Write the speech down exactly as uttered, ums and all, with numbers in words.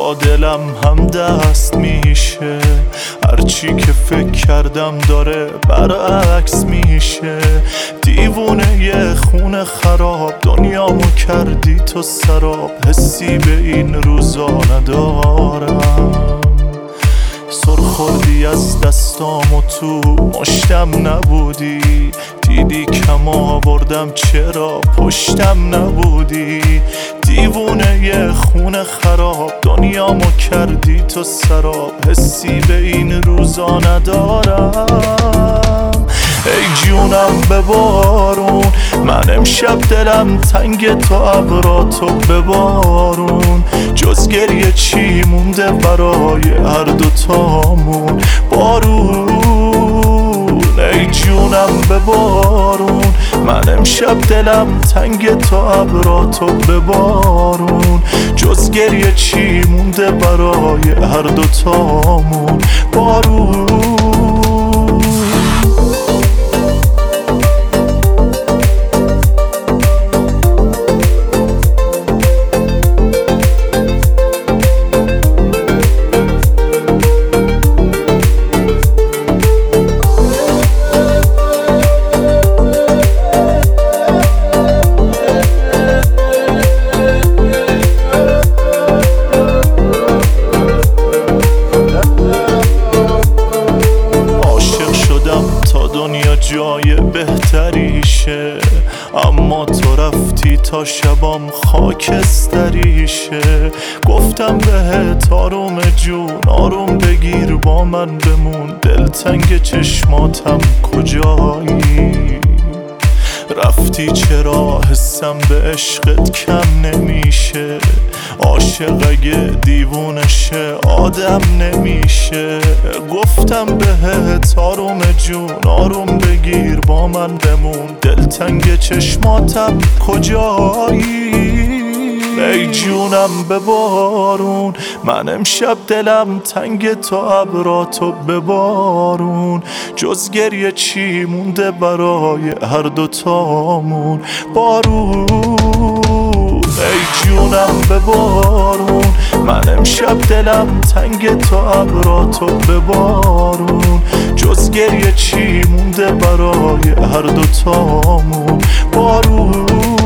با دلم هم دست میشه، هرچی که فکر کردم داره برعکس میشه. دیوونه یه خونه خراب، دنیامو کردی تو سراب، حسی به این روزا ندارم. سر خوردی از دستام و تو مشتم نبودی، دیدی کم آوردم چرا پشتم نبودی. دیوونه یه خونه خراب، دنیامو کردی تو سراب، حسی به این روزا ندارم. ای جونم به بارون، من امشب دلم تنگ تو ابراتو ببارون. جز گریه چی مونده برای هر دوتامون؟ بارون ای جونم به بارون، من امشب دلم تنگ تو ابراتو ببارون. جز گریه چی مونده برای هر دوتامون؟ بارون. جای بهتریشه، اما تو رفتی تا شبام خاکستریشه. گفتم بهت آروم جون، آروم بگیر با من بمون، دلتنگ چشماتم کجایی؟ رفتی چرا حسم به عشقت کم نمیشه؟ عاشق اگه دیوونشه آدم نمیشه. گفتم بهت آروم جون، آروم بگیر با من بمون، دلتنگ چشماتم کجایی؟ ای جونم به بارون، من امشب دلم تنگ تو ابراتو ببارون. جز گریه چی مونده برای هر دوتامون؟ بارون ای جونم به بارون، من امشب دلم تنگ تو ابراتو ببارون. جز گریه چی مونده برای هر دوتامون؟ بارون.